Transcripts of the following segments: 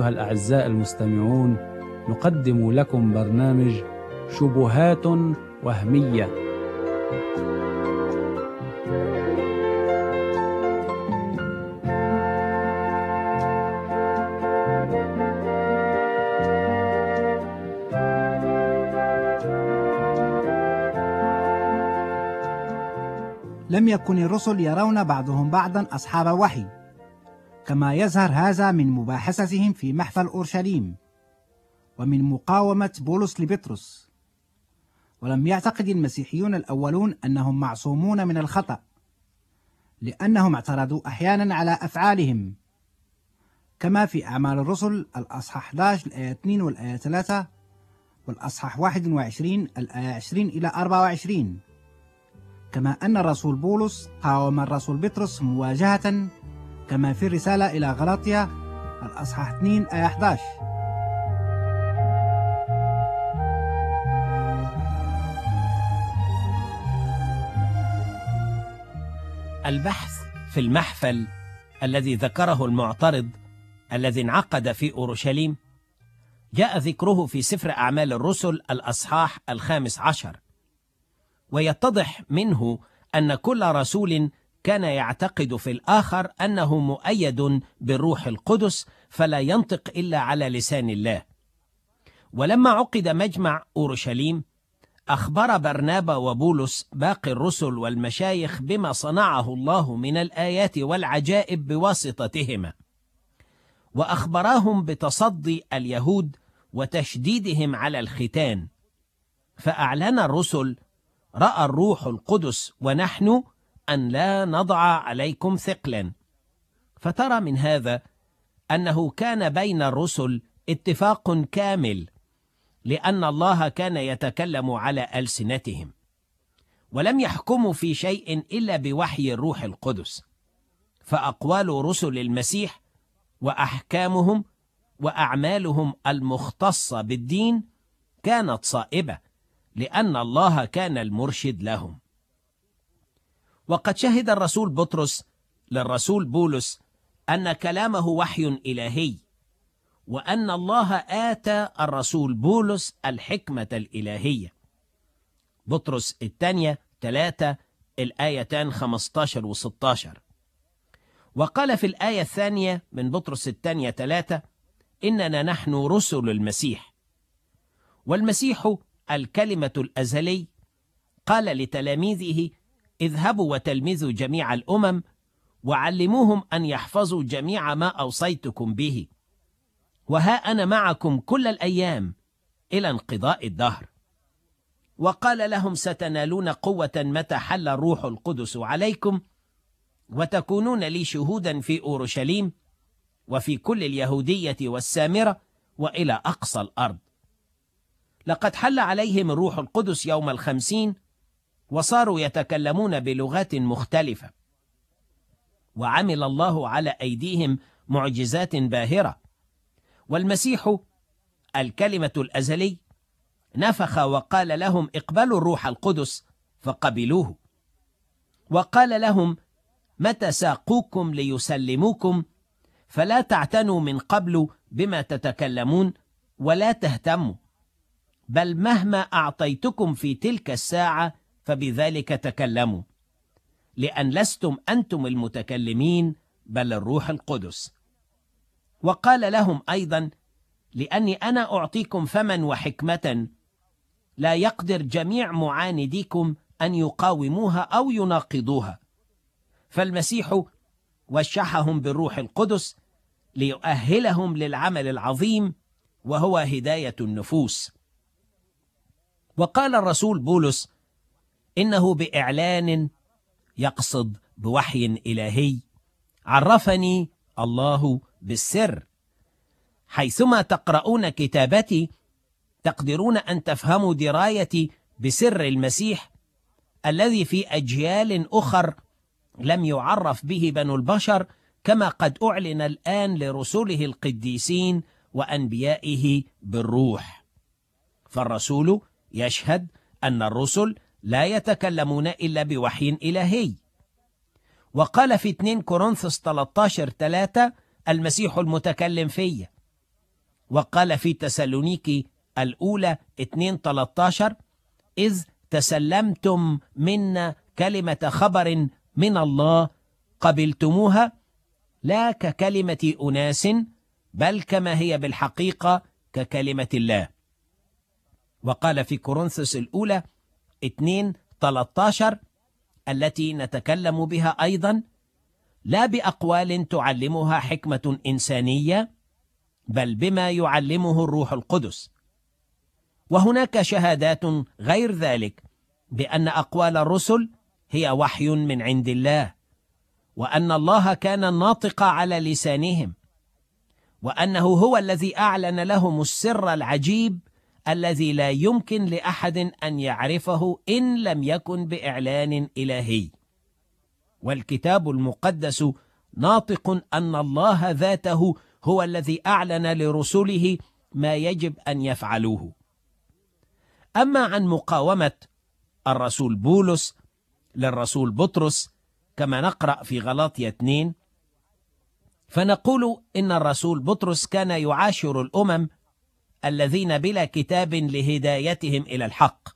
أيها الأعزاء المستمعون، نقدم لكم برنامج شبهات وهمية. لم يكن الرسل يرون بعضهم بعضا أصحاب وحي، كما يظهر هذا من مباحثتهم في محفل أورشليم ومن مقاومة بولس لبطرس. ولم يعتقد المسيحيون الأولون أنهم معصومون من الخطأ، لأنهم اعترضوا أحيانا على أفعالهم، كما في أعمال الرسل الأصحاح 11 الآية 2 والآية 3، والأصحاح 21 الآية 20 إلى 24. كما أن الرسول بولس قاوم الرسول بطرس مواجهة، كما في الرسالة إلى غلاطيا الأصحاح 2 آية 11. البحث في المحفل الذي ذكره المعترض الذي انعقد في أورشليم جاء ذكره في سفر أعمال الرسل الأصحاح 15، ويتضح منه أن كل رسول كان يعتقد في الآخر أنه مؤيد بالروح القدس، فلا ينطق إلا على لسان الله. ولما عقد مجمع أورشليم أخبر برنابا وبولس باقي الرسل والمشايخ بما صنعه الله من الآيات والعجائب بواسطتهما، وأخبراهم بتصدي اليهود وتشديدهم على الختان. فأعلن الرسل: رأى الروح القدس ونحن أن لا نضع عليكم ثقلا. فترى من هذا أنه كان بين الرسل اتفاق كامل، لأن الله كان يتكلم على ألسنتهم، ولم يحكموا في شيء إلا بوحي الروح القدس. فأقوال رسل المسيح وأحكامهم وأعمالهم المختصة بالدين كانت صائبة، لأن الله كان المرشد لهم. وقد شهد الرسول بطرس للرسول بولس أن كلامه وحي إلهي، وأن الله آتى الرسول بولس الحكمة الإلهية. بطرس الثانية 3 الآيتان 15 و 16. وقال في الآية الثانية من بطرس الثانية 3: إننا نحن رسل المسيح. والمسيح الكلمة الأزلي قال لتلاميذه: اذهبوا وتلمذوا جميع الأمم وعلموهم أن يحفظوا جميع ما أوصيتكم به، وها أنا معكم كل الأيام إلى انقضاء الدهر. وقال لهم: ستنالون قوة متى حل الروح القدس عليكم، وتكونون لي شهودا في أورشليم وفي كل اليهودية والسامرة وإلى أقصى الأرض. لقد حل عليهم الروح القدس يوم 50، وصاروا يتكلمون بلغات مختلفة، وعمل الله على أيديهم معجزات باهرة. والمسيح الكلمة الأزلي نفخ وقال لهم: اقبلوا الروح القدس، فقبلوه. وقال لهم: متى ساقوكم ليسلموكم فلا تعتنوا من قبل بما تتكلمون ولا تهتموا، بل مهما أعطيتكم في تلك الساعة فبذلك تكلموا، لأن لستم أنتم المتكلمين بل الروح القدس. وقال لهم أيضا: لأني أنا أعطيكم فما وحكمة لا يقدر جميع معانديكم أن يقاوموها أو يناقضوها. فالمسيح وشحهم بالروح القدس ليؤهلهم للعمل العظيم، وهو هداية النفوس. وقال الرسول بولس: إنه بإعلان، يقصد بوحي إلهي، عرفني الله بالسر. حيثما تقرؤون كتابتي تقدرون أن تفهموا درايتي بسر المسيح الذي في أجيال أخر لم يعرف به بنو البشر، كما قد أعلن الآن لرسله القديسين وأنبيائه بالروح. فالرسول يشهد أن الرسل لا يتكلمون إلا بوحي إلهي. وقال في 2 كورنثوس 13:3: المسيح المتكلم في وقال في تسالونيكي الأولى 2:13: إذ تسلمتم منا كلمة خبر من الله قبلتموها لا ككلمة أناس بل كما هي بالحقيقة ككلمة الله. وقال في كورنثوس الأولى 2:13 التي نتكلم بها أيضا: لا بأقوال تعلمها حكمة إنسانية بل بما يعلمه الروح القدس. وهناك شهادات غير ذلك بأن أقوال الرسل هي وحي من عند الله، وأن الله كان الناطق على لسانهم، وأنه هو الذي أعلن لهم السر العجيب الذي لا يمكن لأحد أن يعرفه إن لم يكن بإعلان إلهي. والكتاب المقدس ناطق أن الله ذاته هو الذي أعلن لرسله ما يجب أن يفعلوه. أما عن مقاومة الرسول بولس للرسول بطرس كما نقرأ في غلاطية 2، فنقول إن الرسول بطرس كان يعاشر الأمم الذين بلا كتاب لهدايتهم إلى الحق،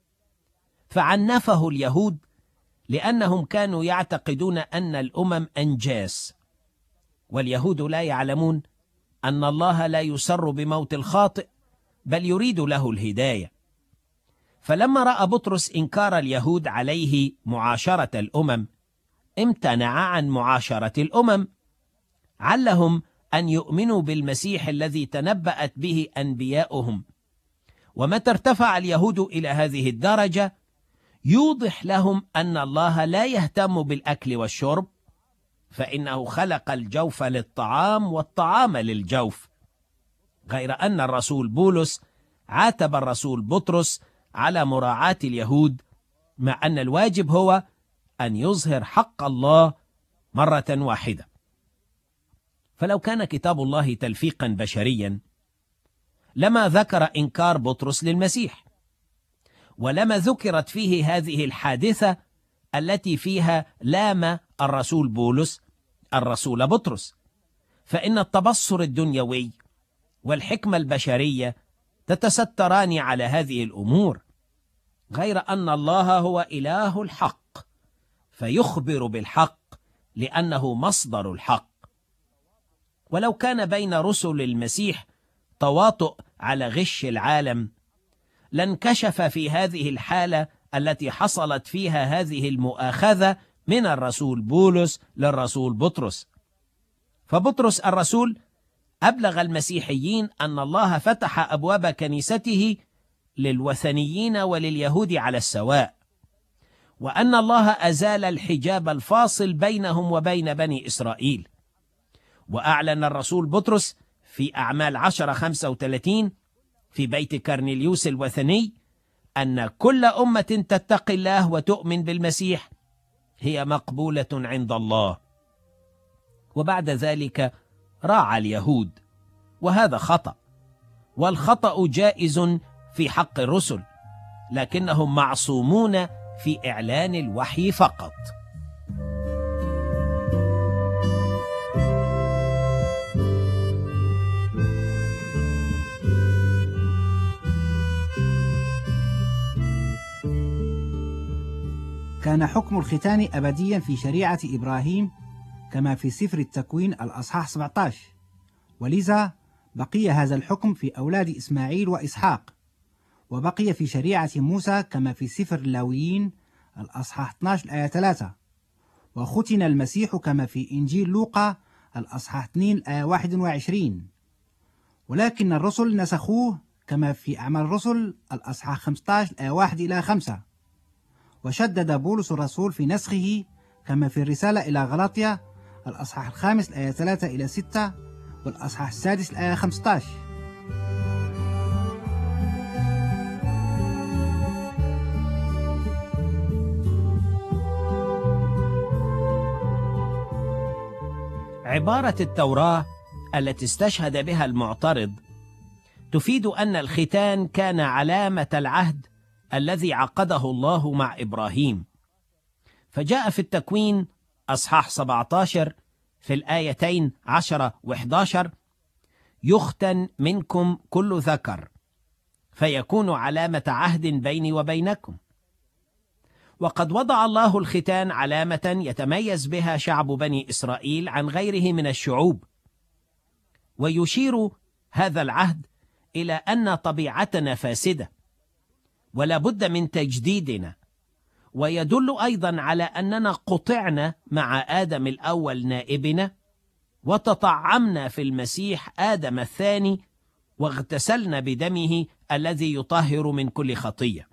فعنفه اليهود لأنهم كانوا يعتقدون أن الأمم أنجاس، واليهود لا يعلمون أن الله لا يسر بموت الخاطئ بل يريد له الهداية. فلما رأى بطرس إنكار اليهود عليه معاشرة الأمم امتنع عن معاشرة الأمم، علهم أن يؤمنوا بالمسيح الذي تنبأت به أنبياؤهم. ومتى ارتفع اليهود إلى هذه الدرجة يوضح لهم أن الله لا يهتم بالأكل والشرب، فإنه خلق الجوف للطعام والطعام للجوف. غير أن الرسول بولس عاتب الرسول بطرس على مراعاة اليهود، مع أن الواجب هو أن يظهر حق الله مرة واحدة. فلو كان كتاب الله تلفيقا بشريا لما ذكر إنكار بطرس للمسيح، ولما ذكرت فيه هذه الحادثة التي فيها لام الرسول بولس الرسول بطرس، فإن التبصر الدنيوي والحكمة البشرية تتستران على هذه الأمور، غير أن الله هو إله الحق فيخبر بالحق لأنه مصدر الحق. ولو كان بين رسل المسيح تواطؤ على غش العالم لانكشف في هذه الحالة التي حصلت فيها هذه المؤاخذة من الرسول بولس للرسول بطرس. فبطرس الرسول أبلغ المسيحيين أن الله فتح أبواب كنيسته للوثنيين ولليهود على السواء، وأن الله أزال الحجاب الفاصل بينهم وبين بني إسرائيل. وأعلن الرسول بطرس في أعمال 10:35 في بيت كرنيليوس الوثني أن كل أمة تتقي الله وتؤمن بالمسيح هي مقبولة عند الله. وبعد ذلك راعى اليهود، وهذا خطأ، والخطأ جائز في حق الرسل، لكنهم معصومون في إعلان الوحي فقط. كان حكم الختان أبديا في شريعة إبراهيم كما في سفر التكوين الأصحاح 17، ولذا بقي هذا الحكم في أولاد إسماعيل وإسحاق، وبقي في شريعة موسى كما في سفر اللاويين الأصحاح 12 الآية 3، وختن المسيح كما في إنجيل لوقا الأصحاح 2 الآية 21، ولكن الرسل نسخوه كما في أعمال الرسل الأصحاح 15 الآية 1 إلى 5. وشدد بولس الرسول في نسخه كما في الرسالة إلى غلاطيا الأصحاح 5 الآية 3 إلى 6 والأصحاح 6 الآية 15. عبارة التوراة التي استشهد بها المعترض تفيد أن الختان كان علامة العهد الذي عقده الله مع إبراهيم. فجاء في التكوين أصحاح 17 في الآيتين 10 و11: يختن منكم كل ذكر، فيكون علامة عهد بيني وبينكم. وقد وضع الله الختان علامة يتميز بها شعب بني إسرائيل عن غيره من الشعوب، ويشير هذا العهد إلى أن طبيعتنا فاسدة ولا بد من تجديدنا، ويدل أيضا على أننا قطعنا مع آدم الأول نائبنا، وتطعمنا في المسيح آدم الثاني، واغتسلنا بدمه الذي يطهر من كل خطية.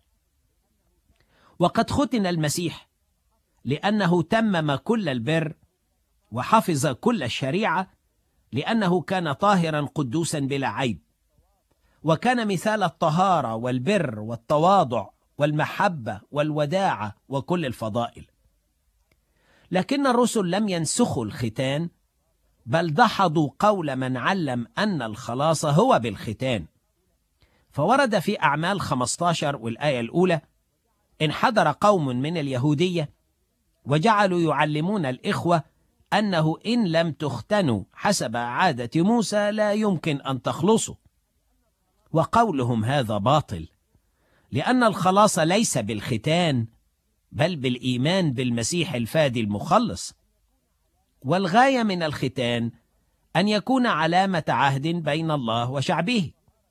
وقد ختن المسيح لأنه تمم كل البر وحفظ كل الشريعة، لأنه كان طاهرا قدوسا بلا عيب، وكان مثال الطهارة والبر والتواضع والمحبة والوداعة وكل الفضائل. لكن الرسل لم ينسخوا الختان، بل دحضوا قول من علم أن الخلاص هو بالختان. فورد في أعمال 15 والآية الأولى: انحدر قوم من اليهودية وجعلوا يعلمون الإخوة أنه إن لم تختنوا حسب عادة موسى لا يمكن أن تخلصوا. وقولهم هذا باطل، لأن الخلاص ليس بالختان بل بالإيمان بالمسيح الفادي المخلص. والغاية من الختان أن يكون علامة عهد بين الله وشعبه،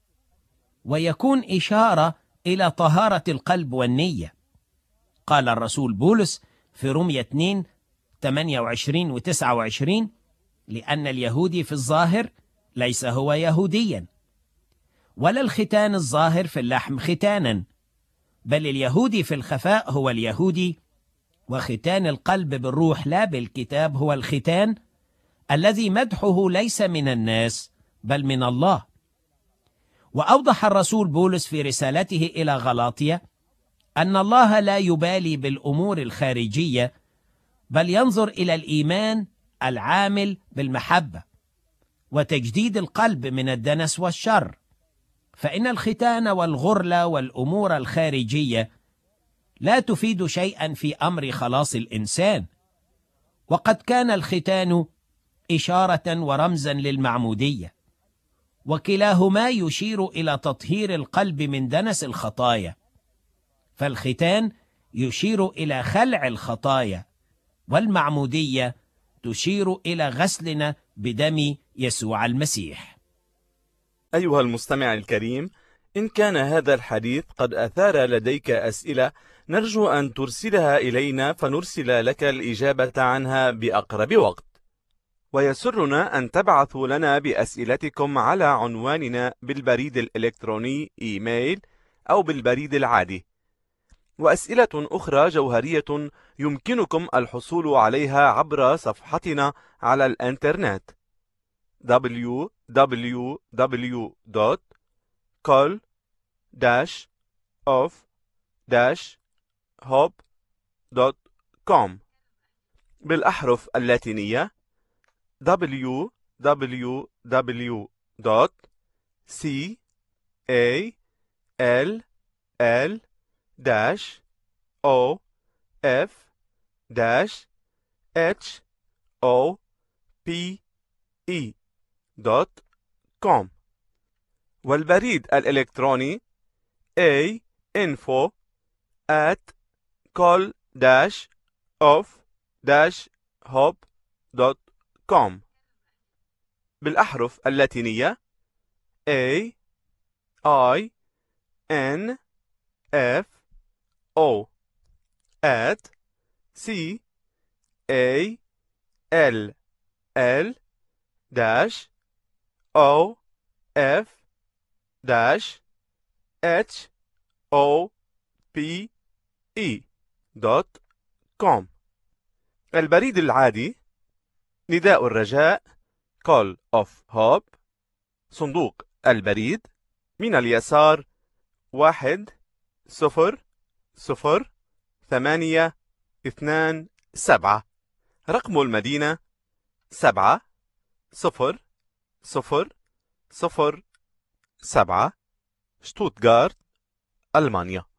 ويكون إشارة إلى طهارة القلب والنية. قال الرسول بولس في رومية 2 28 و 29: لأن اليهودي في الظاهر ليس هو يهوديا، ولا الختان الظاهر في اللحم ختانا، بل اليهودي في الخفاء هو اليهودي، وختان القلب بالروح لا بالكتاب هو الختان الذي مدحه ليس من الناس بل من الله. وأوضح الرسول بولس في رسالته إلى غلاطية أن الله لا يبالي بالأمور الخارجية، بل ينظر إلى الإيمان العامل بالمحبة وتجديد القلب من الدنس والشر. فإن الختان والغرلة والأمور الخارجية لا تفيد شيئا في أمر خلاص الإنسان. وقد كان الختان إشارة ورمزا للمعمودية، وكلاهما يشير إلى تطهير القلب من دنس الخطايا. فالختان يشير إلى خلع الخطايا، والمعمودية تشير إلى غسلنا بدم يسوع المسيح. أيها المستمع الكريم، إن كان هذا الحديث قد أثار لديك أسئلة، نرجو أن ترسلها إلينا فنرسل لك الإجابة عنها بأقرب وقت. ويسرنا أن تبعثوا لنا بأسئلتكم على عنواننا بالبريد الإلكتروني إيميل أو بالبريد العادي. وأسئلة أخرى جوهرية يمكنكم الحصول عليها عبر صفحتنا على الإنترنت www.call-of-hope.com بالأحرف اللاتينية www.call-of-hope.com والبريد الإلكتروني info@call-of-hope.com بالأحرف اللاتينية CALL-OF@CALL-OF-HOPE.com البريد العادي نداء الرجاء Call of Hope، صندوق البريد من اليسار 1002827، رقم المدينة 70007، شتوتغارت، ألمانيا.